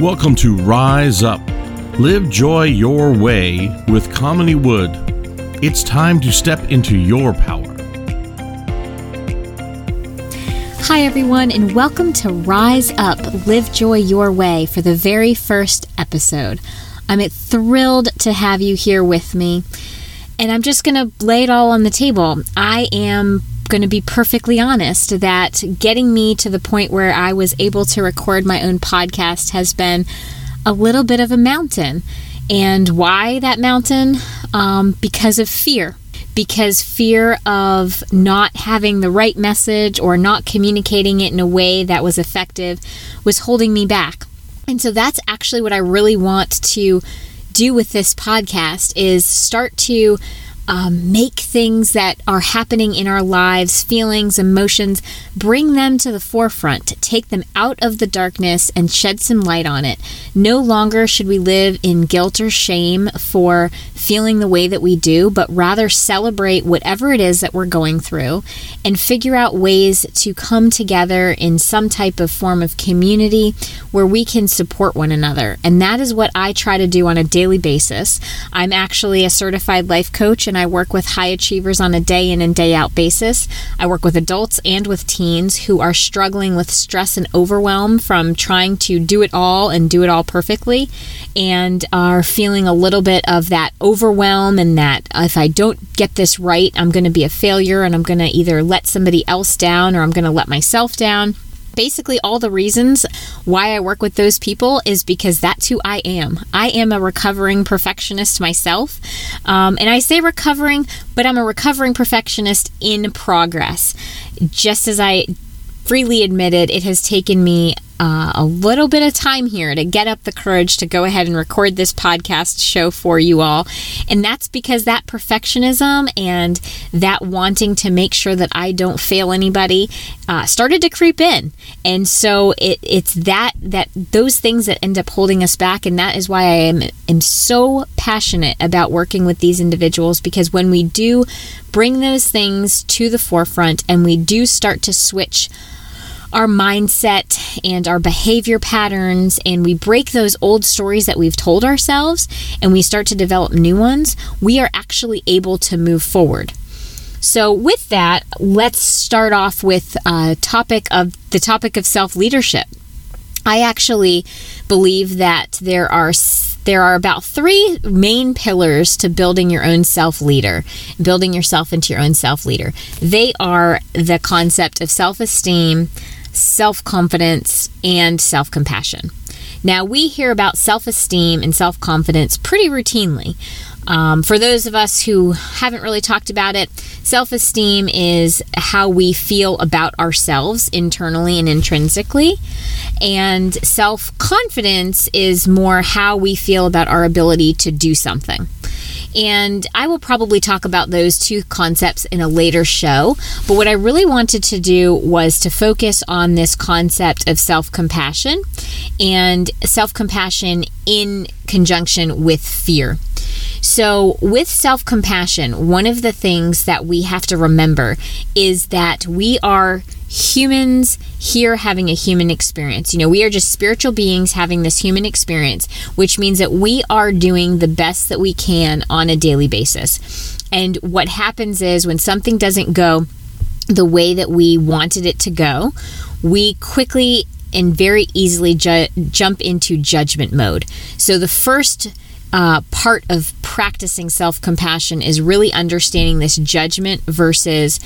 Welcome to Rise Up. Live joy your way with Kamini Wood. It's time to step into your power. Hi, everyone, and welcome to Rise Up, Live Joy Your Way for the very first episode. I'm thrilled to have you here with me, and I'm just going to lay it all on the table. I am going to be perfectly honest that getting me to the point where I was able to record my own podcast has been a little bit of a mountain. And why that mountain? Because of fear. Because fear of not having the right message or not communicating it in a way that was effective was holding me back. And so that's actually what I really want to do with this podcast, is start to make things that are happening in our lives, feelings, emotions, bring them to the forefront, take them out of the darkness and shed some light on it. No longer should we live in guilt or shame for feeling the way that we do, but rather celebrate whatever it is that we're going through and figure out ways to come together in some type of form of community where we can support one another. And that is what I try to do on a daily basis. I'm actually a certified life coach, and I work with high achievers on a day in and day out basis. I work with adults and with teens who are struggling with stress and overwhelm from trying to do it all and do it all perfectly, and are feeling a little bit of that overwhelm and that if I don't get this right, I'm going to be a failure and I'm going to either let somebody else down or I'm going to let myself down. Basically, all the reasons why I work with those people is because that's who I am. I am a recovering perfectionist myself. And I say recovering, but I'm a recovering perfectionist in progress. Just as I freely admitted, it has taken me a little bit of time here to get up the courage to go ahead and record this podcast show for you all. And that's because that perfectionism and that wanting to make sure that I don't fail anybody started to creep in. And so it's that those things that end up holding us back. And that is why I am so passionate about working with these individuals, because when we do bring those things to the forefront and we do start to switch our mindset and our behavior patterns, and we break those old stories that we've told ourselves and we start to develop new ones, we are actually able to move forward. So with that, let's start off with the topic of self-leadership. I actually believe that there are about 3 main pillars to building your own self-leader, building yourself into your own self-leader. They are the concept of self-esteem, self-confidence, and self-compassion. Now, we hear about self-esteem and self-confidence pretty routinely. For those of us who haven't really talked about it, self-esteem is how we feel about ourselves internally and intrinsically. And self-confidence is more how we feel about our ability to do something. And I will probably talk about those 2 concepts in a later show. But what I really wanted to do was to focus on this concept of self-compassion, and self-compassion in conjunction with fear. So with self-compassion, one of the things that we have to remember is that we are humans here having a human experience. We are just spiritual beings having this human experience, which means that we are doing the best that we can on a daily basis. And what happens is when something doesn't go the way that we wanted it to go, we quickly and very easily jump into judgment mode. So the first part of practicing self-compassion is really understanding this judgment versus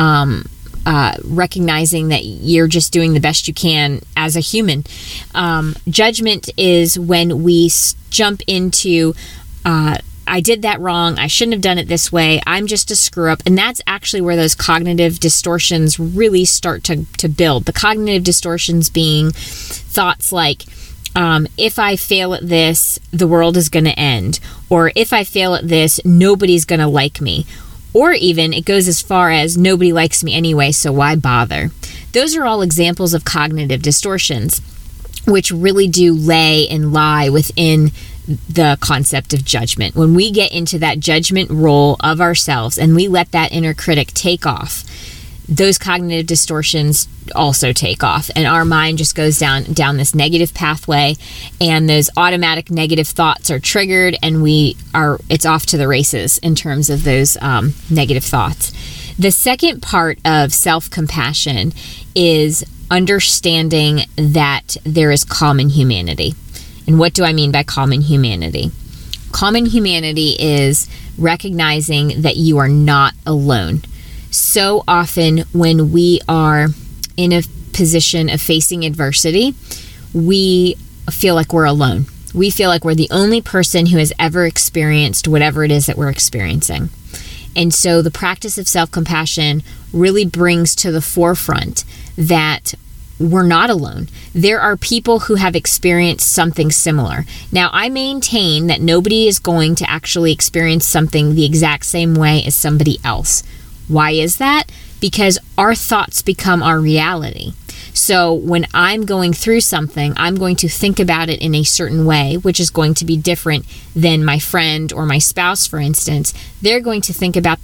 recognizing that you're just doing the best you can as a human. Judgment is when we jump into, I did that wrong, I shouldn't have done it this way, I'm just a screw up. And that's actually where those cognitive distortions really start to build. The cognitive distortions being thoughts like, if I fail at this, the world is going to end. Or if I fail at this, nobody's going to like me. Or even it goes as far as nobody likes me anyway, so why bother? Those are all examples of cognitive distortions, which really do lay and lie within the concept of judgment. When we get into that judgment role of ourselves and we let that inner critic take off, those cognitive distortions also take off, and our mind just goes down this negative pathway, and those automatic negative thoughts are triggered, and it's off to the races in terms of those negative thoughts. The second part of self-compassion is understanding that there is common humanity. And what do I mean by common humanity? Common humanity is recognizing that you are not alone. So often when we are in a position of facing adversity, we feel like we're alone. We feel like we're the only person who has ever experienced whatever it is that we're experiencing. And so the practice of self-compassion really brings to the forefront that we're not alone. There are people who have experienced something similar. Now, I maintain that nobody is going to actually experience something the exact same way as somebody else. Why is that? Because our thoughts become our reality. So when I'm going through something, I'm going to think about it in a certain way, which is going to be different than my friend or my spouse, for instance. They're going to think about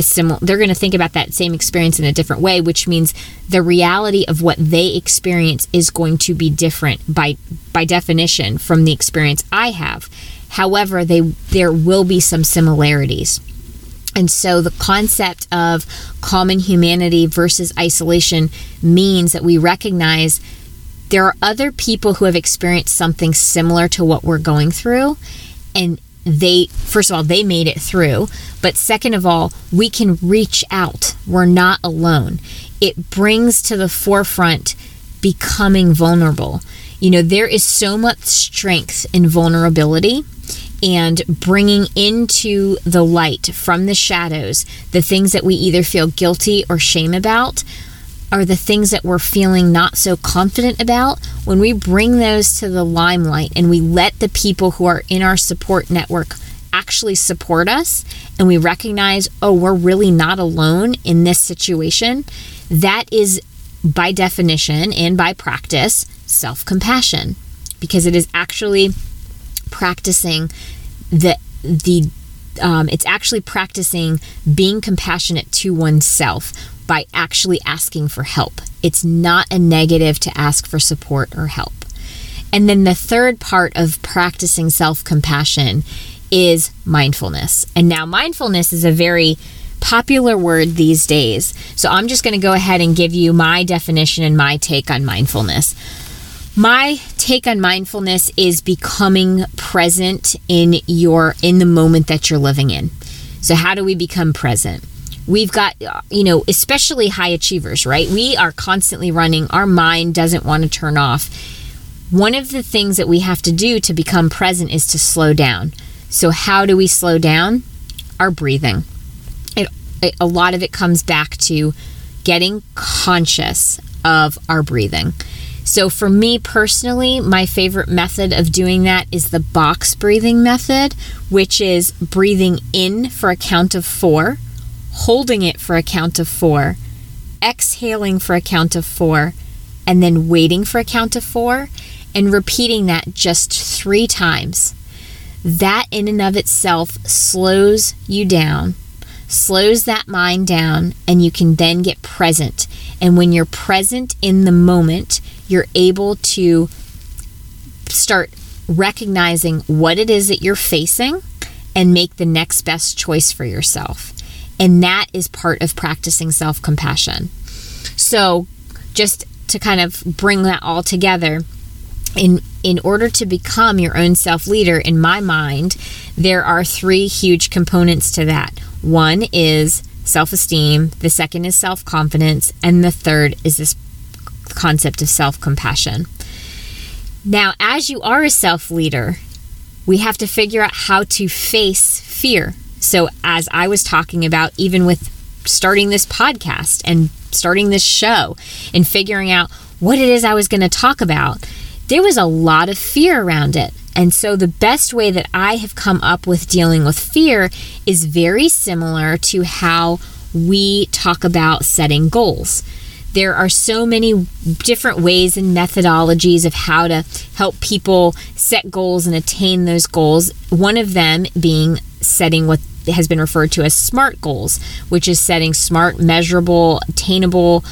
that same experience in a different way, which means the reality of what they experience is going to be different by definition from the experience I have. However, there will be some similarities. And so the concept of common humanity versus isolation means that we recognize there are other people who have experienced something similar to what we're going through, and first of all, they made it through, but second of all, we can reach out. We're not alone. It brings to the forefront becoming vulnerable. There is so much strength in vulnerability, and bringing into the light from the shadows the things that we either feel guilty or shame about, are the things that we're feeling not so confident about. When we bring those to the limelight and we let the people who are in our support network actually support us, and we recognize, we're really not alone in this situation, that is by definition and by practice self-compassion, because it is actually practicing it's actually practicing being compassionate to oneself by actually asking for help. It's not a negative to ask for support or help. And then the third part of practicing self-compassion is mindfulness. And now mindfulness is a very popular word these days. So I'm just going to go ahead and give you my definition and my take on mindfulness. My take on mindfulness is becoming present in the moment that you're living in. So how do we become present? We've got, especially high achievers, right? We are constantly running. Our mind doesn't want to turn off. One of the things that we have to do to become present is to slow down. So how do we slow down? Our breathing. A lot of it comes back to getting conscious of our breathing. So for me personally, my favorite method of doing that is the box breathing method, which is breathing in for a count of 4, holding it for a count of 4, exhaling for a count of 4, and then waiting for a count of 4, and repeating that just 3 times. That in and of itself slows you down, slows that mind down, and you can then get present. And when you're present in the moment, you're able to start recognizing what it is that you're facing and make the next best choice for yourself. And that is part of practicing self-compassion. So just to kind of bring that all together, in order to become your own self-leader, in my mind, there are 3 huge components to that. One is self-esteem, the second is self-confidence, and the third is this concept of self-compassion. Now, as you are a self-leader, we have to figure out how to face fear. So as I was talking about, even with starting this podcast and starting this show and figuring out what it is I was going to talk about, there was a lot of fear around it. And so the best way that I have come up with dealing with fear is very similar to how we talk about setting goals. There are so many different ways and methodologies of how to help people set goals and attain those goals. One of them being setting what has been referred to as SMART goals, which is setting smart, measurable, attainable,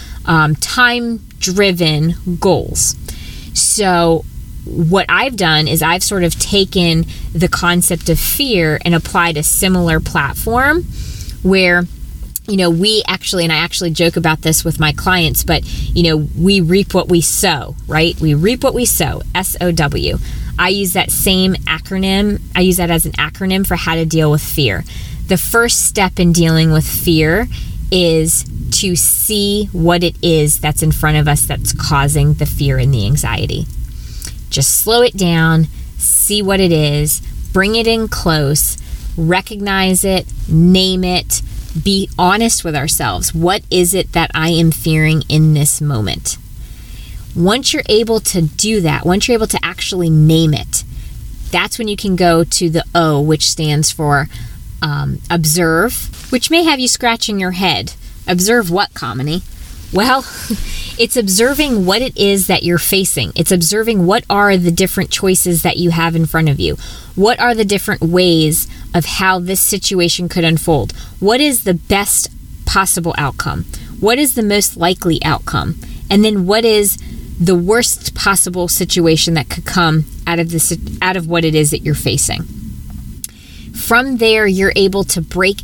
time-driven goals. So what I've done is I've sort of taken the concept of fear and applied a similar platform where, we actually, and I actually joke about this with my clients, but, we reap what we sow, right? We reap what we sow, SOW. I use that same acronym. I use that as an acronym for how to deal with fear. The first step in dealing with fear is to see what it is that's in front of us that's causing the fear and the anxiety. Just slow it down, see what it is, bring it in close, recognize it, name it, be honest with ourselves. What is it that I am fearing in this moment? Once you're able to do that, once you're able to actually name it, that's when you can go to the O, which stands for observe, which may have you scratching your head. Observe what, Kamini? Well, it's observing what it is that you're facing. It's observing what are the different choices that you have in front of you. What are the different ways of how this situation could unfold? What is the best possible outcome? What is the most likely outcome? And then what is the worst possible situation that could come out of what it is that you're facing? From there, you're able to break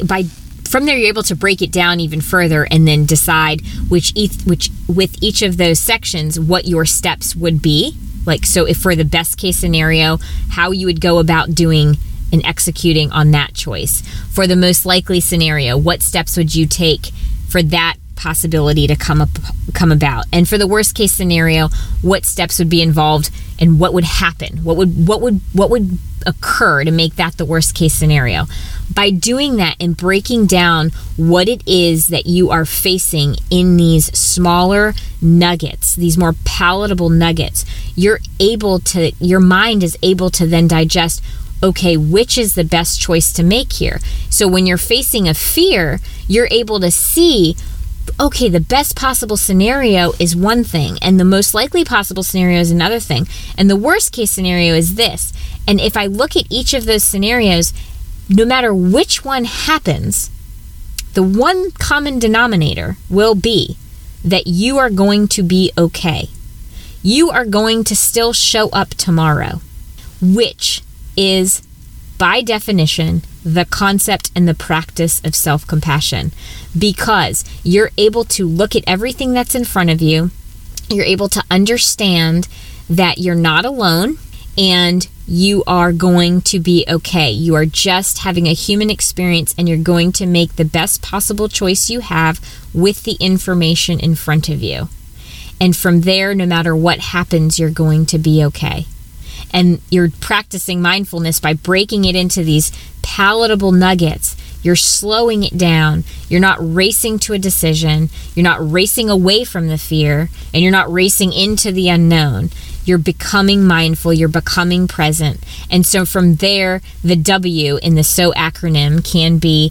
it down even further and then decide which with each of those sections what your steps would be. Like, so if for the best case scenario, how you would go about doing and executing on that choice. For the most likely scenario, what steps would you take for that possibility to come about? And for the worst case scenario, what steps would be involved and what would happen? What would occur to make that the worst case scenario? By doing that and breaking down what it is that you are facing in these smaller nuggets, these more palatable nuggets, your mind is able to then digest, okay, which is the best choice to make here? So when you're facing a fear, you're able to see, okay, the best possible scenario is one thing, and the most likely possible scenario is another thing, and the worst case scenario is this. And if I look at each of those scenarios, no matter which one happens, the one common denominator will be that you are going to be okay. You are going to still show up tomorrow, which is, by definition, the concept and the practice of self-compassion, because you're able to look at everything that's in front of you. You're able to understand that you're not alone and you are going to be okay. You are just having a human experience and you're going to make the best possible choice you have with the information in front of you. And from there, no matter what happens, you're going to be okay. And you're practicing mindfulness by breaking it into these palatable nuggets. You're slowing it down. You're not racing to a decision. You're not racing away from the fear, and you're not racing into the unknown. You're becoming mindful. You're becoming present. And so from there, the W in the SO acronym can be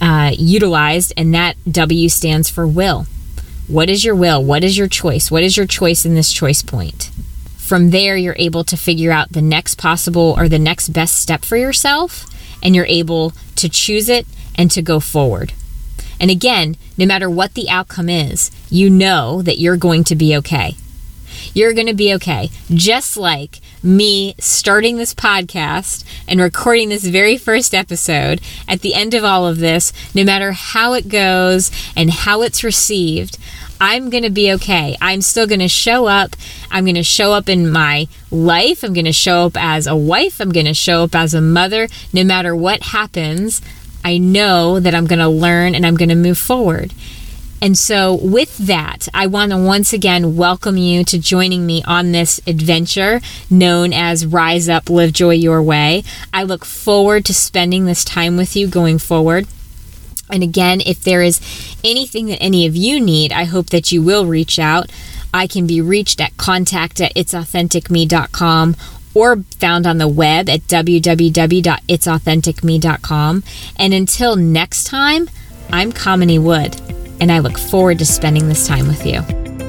utilized, and that W stands for will. What is your will? What is your choice? What is your choice in this choice point? From there, you're able to figure out the next possible or the next best step for yourself, and you're able to choose it and to go forward. And again, no matter what the outcome is, you know that you're going to be okay. You're going to be okay. Just like me starting this podcast and recording this very first episode, at the end of all of this, no matter how it goes and how it's received, I'm going to be okay. I'm still going to show up. I'm going to show up in my life. I'm going to show up as a wife. I'm going to show up as a mother. No matter what happens, I know that I'm going to learn and I'm going to move forward. And so with that, I want to once again welcome you to joining me on this adventure known as Rise Up, Live Joy Your Way. I look forward to spending this time with you going forward. And again, if there is anything that any of you need, I hope that you will reach out. I can be reached at contact@itsauthenticme.com or found on the web at www.itsauthenticme.com. And until next time, I'm Kamini Wood, and I look forward to spending this time with you.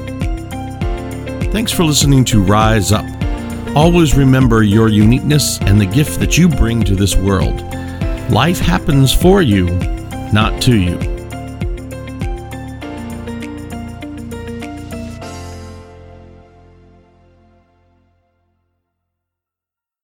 Thanks for listening to Rise Up. Always remember your uniqueness and the gift that you bring to this world. Life happens for you, not to you.